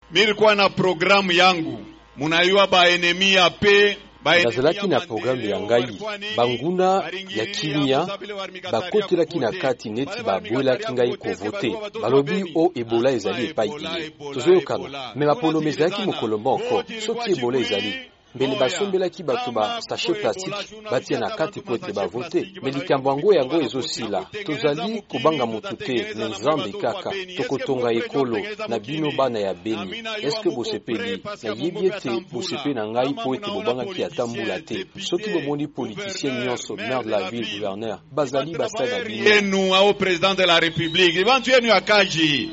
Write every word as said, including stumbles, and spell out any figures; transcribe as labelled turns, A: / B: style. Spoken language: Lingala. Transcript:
A: Milikuwa na programu yangu. Munayua ba enemi ape
B: bazalaki na programu ya ngai banguna ya kimia bakotelaki na kati neti babwelaki ngai kovote balobi o ebola ezali epai ye tozoyokana me bapondo ezalaki mokolo moko soki ebola ezali mbele basombelaki bato ba sachet plastique batia na kati po ete bavote me likambo yango yango ezosila tozali kobanga motu te na nzambe kaka tokotonga ekolo na bino bana ya Beni. Eske bosepeli nayebi ete bosepeli na ngai po ete bobangaki ata mbula te soki bomoni politicien nyonso maire de la ville gouverneur bazali basali na bino
A: au président de la république.